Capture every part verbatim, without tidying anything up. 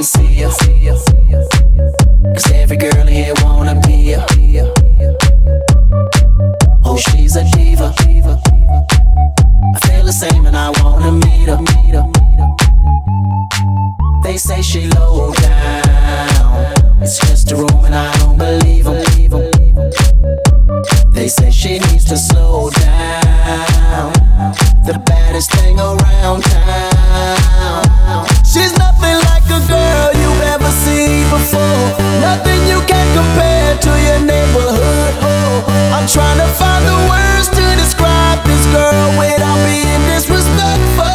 see ya. Cause every girl in here wanna be ya. Oh, she's a diva. I feel the same and I wanna meet her. They say she low down, it's just a room and I don't believe them. They say she needs to slow down, the baddest thing around town. She's nothing like a girl you've ever seen before, nothing you can compare to your neighborhood. Oh, I'm trying to find the words to describe this girl without being disrespectful.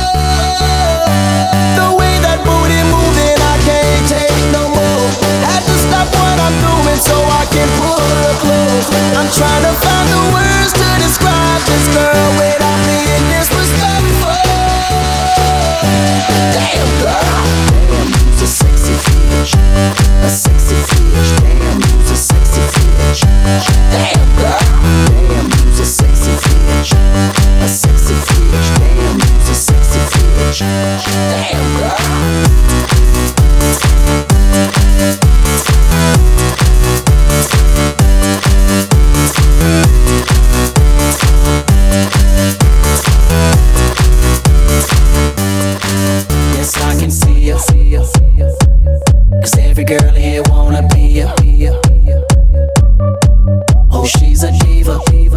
The way that booty moving, I can't take no more. Had to stop what I'm doing so I can pull her close. I'm trying to find the words to describe this girl without being disrespectful. Damn girl, damn, you's a sexy bitch, a sexy bitch. Damn, you's a sexy bitch. Damn girl, damn, you's a sexy bitch, a sexy bitch. Damn, you's a sexy bitch. Damn girl. Yes, I can see ya. Cause every girl in here wanna be ya. Oh, she's a diva.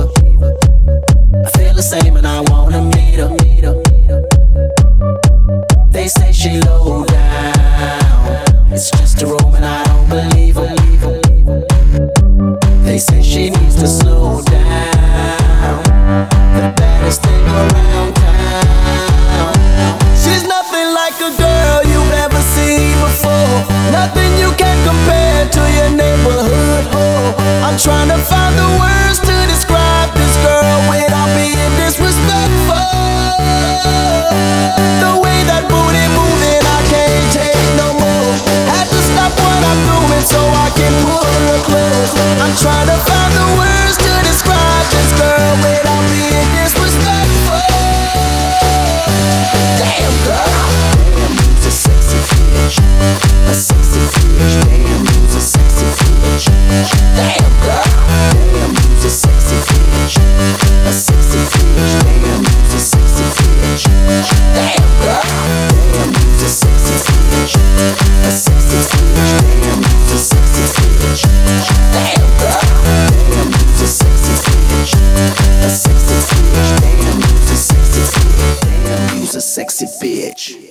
I feel the same and I wanna meet her. They say she low down, it's just a room and I don't believe them. They say she needs to slow down, the baddest thing around town. She's nothing like a girl you've ever seen before, nothing you can compare to your neighborhood. Oh, I'm trying to find the words to describe this girl without being disrespectful. The way that booty moving, I can't take no more. Had to stop what I'm doing so I can pull her close. I'm trying to find the words to describe this girl without being disrespectful. Damn girl, damn, you's a sexy bitch, a sexy bitch. Damn, you's a sexy bitch. Damn girl, damn, you's a sexy bitch, a sexy bitch. Damn, you's a sexy bitch. Damn girl, damn, you's a sexy bitch, a sexy bitch. Damn, you's a sexy bitch. Damn girl, damn, you's a sexy bitch, a sexy bitch. Damn, you's a sexy bitch. Damn, you's a sexy bitch.